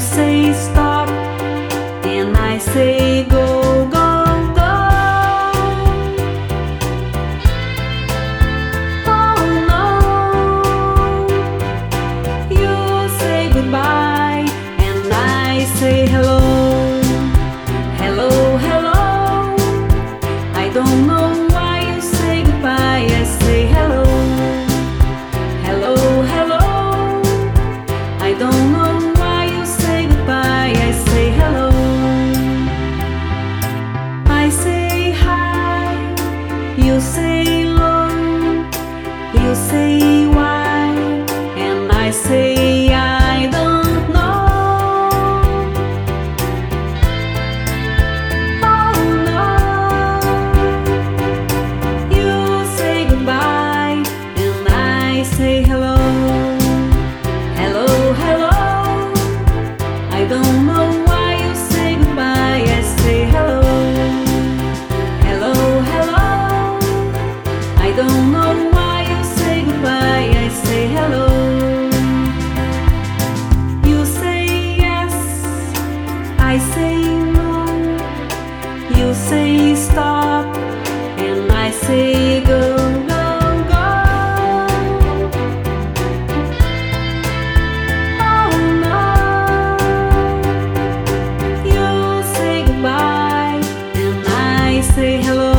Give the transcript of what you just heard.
say stop, and I say go, go, go. Oh no, you say goodbye, and I say hello. Hello, hello. I don't know why you say goodbye, I say hello. Hello, hello. I don't know why you say goodbye, I say hello. I say hi, you say long, you say why, and I say I don't know. Oh no, you say goodbye, and I say hello. Hello, hello. I don't know why you say goodbye, I say hello. Hello, hello. I don't know why you say goodbye, I say hello. You say yes, I say no. You say stop, and I say go, go, go. Oh no, you say goodbye, and I say hello.